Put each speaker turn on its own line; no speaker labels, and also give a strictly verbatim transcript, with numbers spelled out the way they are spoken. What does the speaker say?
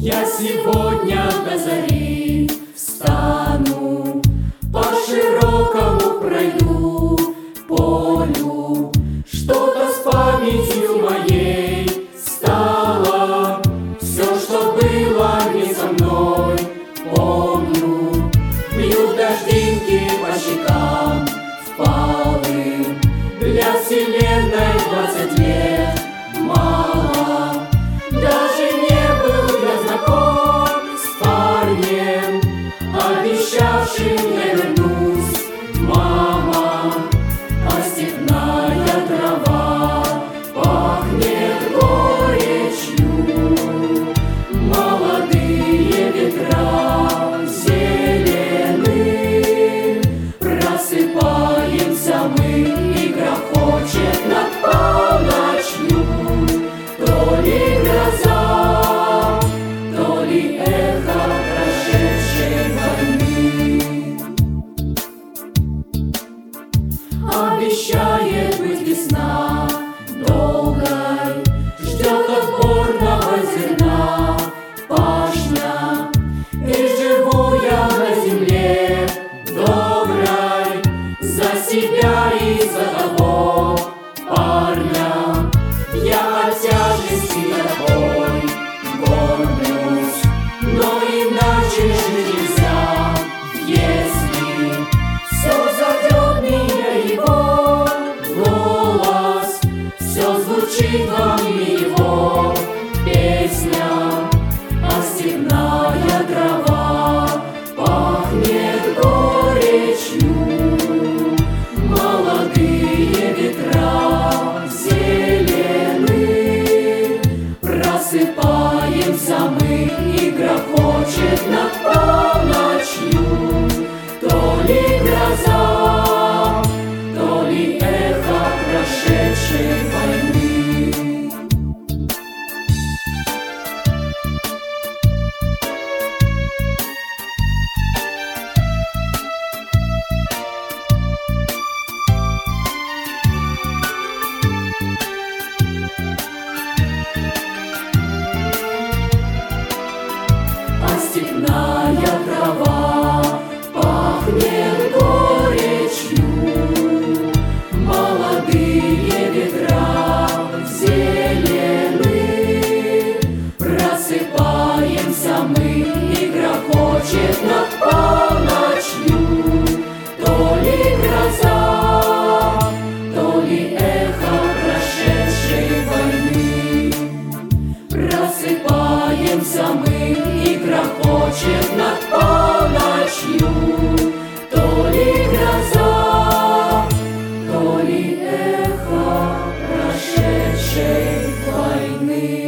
Я сегодня до зари встану, по широкому пройду полю. Что-то с памятью моей стало, все, что было не со мной, помню. Бьют дождинки по щекам впалым, для вселенной двадцать лет мало. Даже не был я знаком с парнем, обещавшим я вернусь, мама. А степная трава пахнет горечью, молодые ветра зелены. Просыпаемся мы, и грохочет над полночью то ли гроза, то ли эхо прошедшей войны. Обещает быть весна долгой, ждет отборного зерна пашня. И живу я на земле доброй за себя и за того парня. Я от тяжести такой горблюсь, но иначе жить нельзя, если все зовет меня его голос, все звучит во мне его песня. А степная трава пахнет горечью, молодые ветра зелены. Просыпаемся мы, и грохочет над полночью то ли гроза, то ли эхо прошедшей войны. А степная трава пахнет горечью, молодые ветра зелены. Просыпаемся мы, и грохочет над полночью то ли гроза, то ли эхо прошедшей войны. Просыпаемся мы, и грохочет над полночью то ли гроза, то ли эхо прошедшей войны.